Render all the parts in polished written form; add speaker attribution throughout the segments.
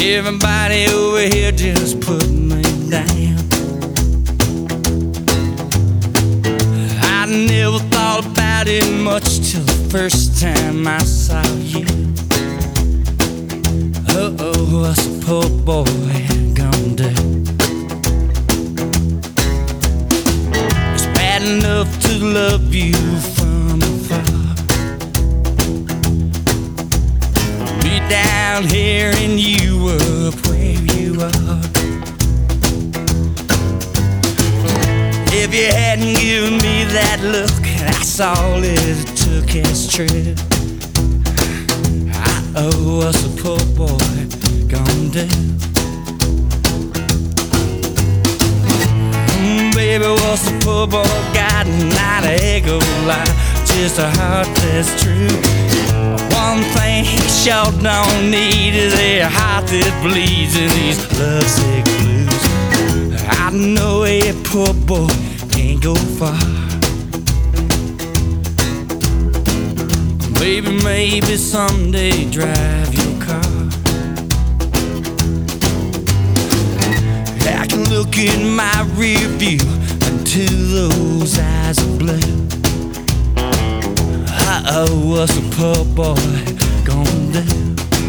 Speaker 1: Everybody over here just put me down. I never thought about it much till the first time I saw you. Uh-oh, what's a poor boy gonna do? It's bad enough to love you from afar, be down here and you up where you are. If you hadn't given me that look, that's all it took as true. Oh, what's a poor boy gonna do? Baby, what's a poor boy got? Not a heck of a lot, just a heart that's true. One thing he sure don't need is a heart that bleeds in these lovesick blues. I know a poor boy can't go far. Baby, maybe someday drive your car. I can look in my rear view into those eyes of blue. Uh-oh, what's a poor boy gonna do?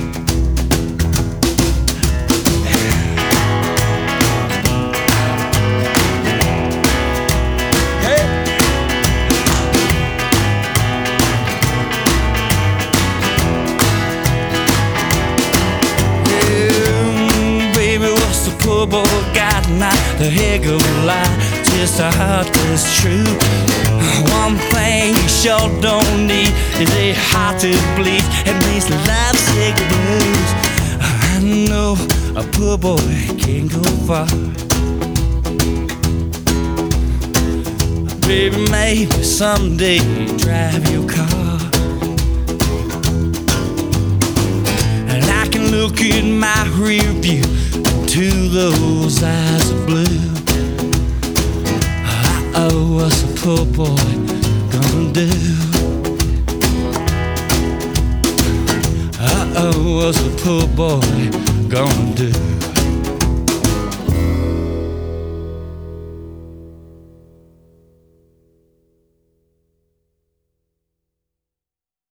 Speaker 1: Poor boy got not the heck of a lot, just a heart that's true. One thing you sure don't need is a heart that bleeds and these lovesick blues. I know a poor boy can't go far. Baby, maybe someday drive your car, and I can look in my rear view to those eyes of blue. Uh-oh, what's a poor boy gonna do? Uh-oh, what's a poor boy gonna do?